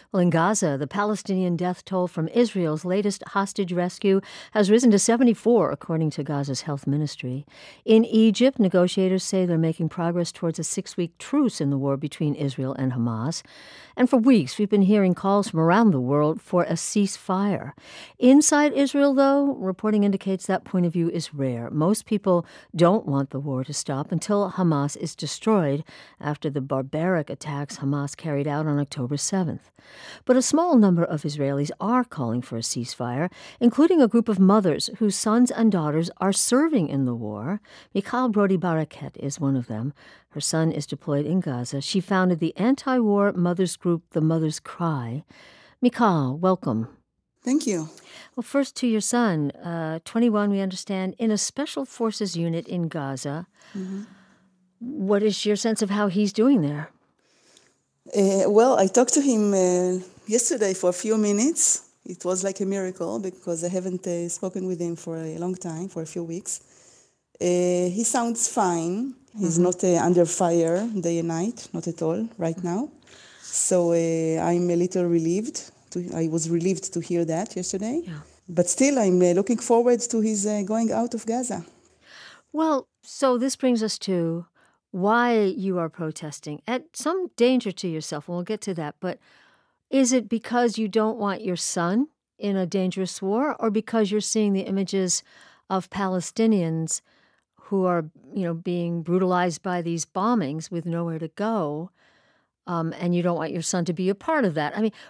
Well, in Gaza, the Palestinian death toll from Israel's latest hostage rescue has risen to 74, according to Gaza's health ministry. In Egypt, negotiators say they're making progress towards a 6-week truce in the war between Israel and Hamas. And for weeks, we've been hearing calls from around the world for a ceasefire. Inside Israel, though, reporting indicates that point of view is rare. Most people don't want the war to stop until Hamas is destroyed after the barbaric attacks Hamas carried out on October 7th. But a small number of Israelis are calling for a ceasefire, including a group of mothers whose sons and daughters are serving in the war. Michal Brody-Baraket is one of them. Her son is deployed in Gaza. She founded the anti-war mothers group, The Mother's Cry. Michal, welcome. Thank you. Well, first to your son, 21, we understand, in a special forces unit in Gaza. Mm-hmm. What is your sense of how he's doing there? Well, I talked to him yesterday for a few minutes. It was like a miracle because I haven't spoken with him for a long time, for a few weeks. He sounds fine. He's not under fire day and night, not at all, right now. So I'm a little relieved. I was relieved to hear that yesterday. Yeah. But still, I'm looking forward to his going out of Gaza. Well, so this brings us to why you are protesting at some danger to yourself, and we'll get to that. But is it because you don't want your son in a dangerous war, or because you're seeing the images of Palestinians who are, being brutalized by these bombings with nowhere to go, and you don't want your son to be a part of that? I mean,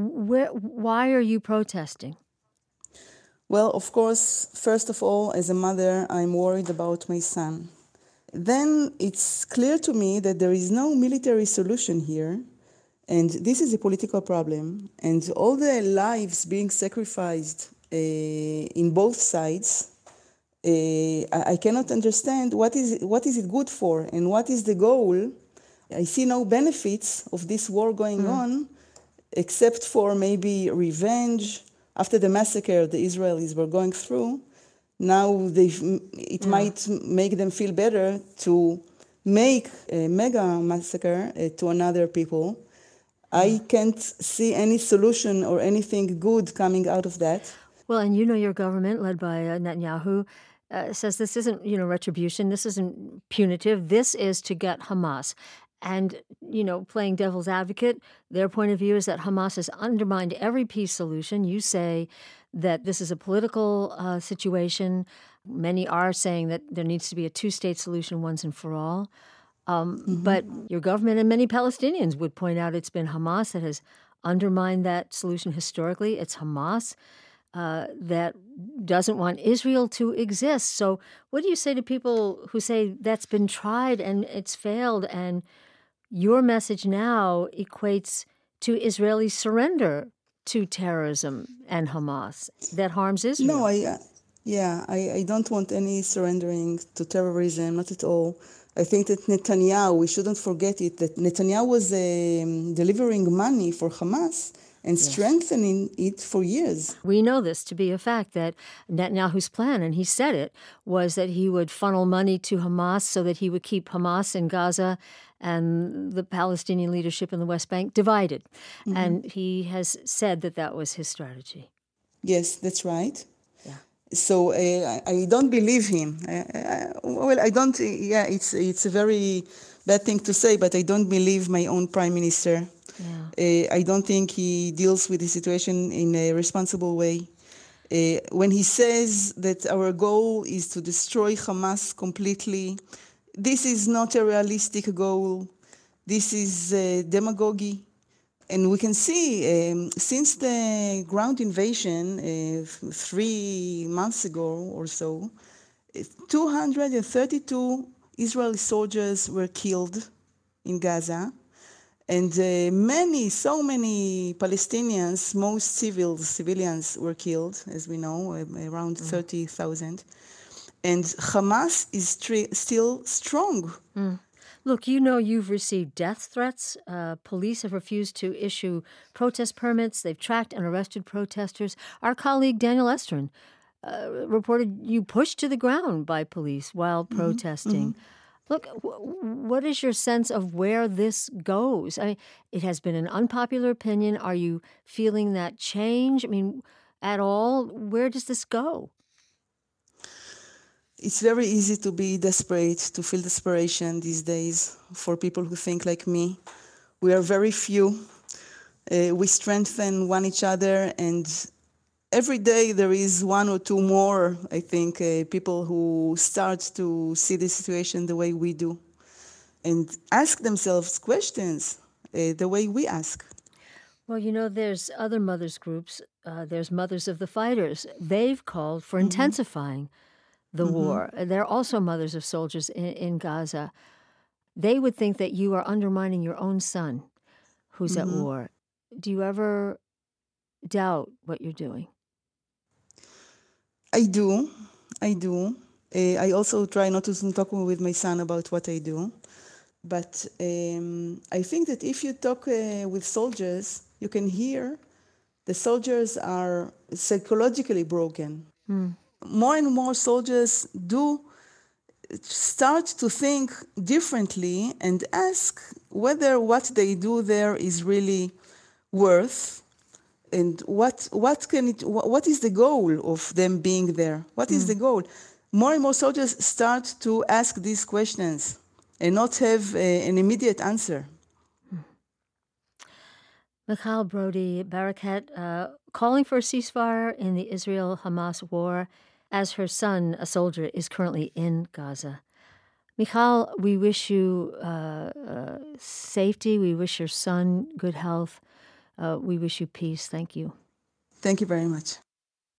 why are you protesting? Well, of course, first of all, as a mother, I'm worried about my son. Then it's clear to me that there is no military solution here, and this is a political problem. And all the lives being sacrificed in both sides, I cannot understand what is it good for and what is the goal. I see no benefits of this war going on, except for maybe revenge. After the massacre the Israelis were going through, now it might make them feel better to make a mega massacre to another people. I can't see any solution or anything good coming out of that. Well, and your government, led by Netanyahu, says this isn't, retribution. This isn't punitive. This is to get Hamas. And, playing devil's advocate, their point of view is that Hamas has undermined every peace solution. You say that this is a political situation. Many are saying that there needs to be a two-state solution once and for all. But your government and many Palestinians would point out it's been Hamas that has undermined that solution historically. It's Hamas that doesn't want Israel to exist. So what do you say to people who say that's been tried and it's failed, and your message now equates to Israeli surrender to terrorism and Hamas that harms Israel? No, I don't want any surrendering to terrorism, not at all. I think that Netanyahu, we shouldn't forget it, that Netanyahu was delivering money for Hamas and strengthening it for years. We know this to be a fact, that Netanyahu's plan, and he said it, was that he would funnel money to Hamas so that he would keep Hamas in Gaza and the Palestinian leadership in the West Bank divided. Mm-hmm. And he has said that that was his strategy. Yes, that's right. Yeah. So I don't believe him. I don't. Yeah, it's a very bad thing to say, but I don't believe my own prime minister. Yeah. I don't think he deals with the situation in a responsible way. When he says that our goal is to destroy Hamas completely, this is not a realistic goal. This is demagogy. And we can see, since the ground invasion 3 months ago or so, 232 Israeli soldiers were killed in Gaza. And so many Palestinians, most civilians were killed, as we know, around 30,000. And Hamas is still strong. Look, you've received death threats. Police have refused to issue protest permits. They've tracked and arrested protesters. Our colleague Daniel Estrin reported you pushed to the ground by police while protesting. Look, what is your sense of where this goes? I mean, it has been an unpopular opinion. Are you feeling that change? I mean, at all? Where does this go? It's very easy to be desperate, to feel desperation these days for people who think like me. We are very few. We strengthen one each other, and every day there is one or two more, I think, people who start to see the situation the way we do and ask themselves questions the way we ask. Well, there's other mothers groups. There's Mothers of the Fighters. They've called for intensifying the war. They're also mothers of soldiers in Gaza. They would think that you are undermining your own son who's at war. Do you ever doubt what you're doing? I do. I do. I also try not to talk with my son about what I do. But I think that if you talk with soldiers, you can hear the soldiers are psychologically broken. More and more soldiers do start to think differently and ask whether what they do there is really worth, and what is the goal of them being there? What is the goal? More and more soldiers start to ask these questions and not have an immediate answer. Michal Brody Barakat, calling for a ceasefire in the Israel-Hamas war as her son, a soldier, is currently in Gaza. Michal, we wish you safety. We wish your son good health. We wish you peace. Thank you. Thank you very much.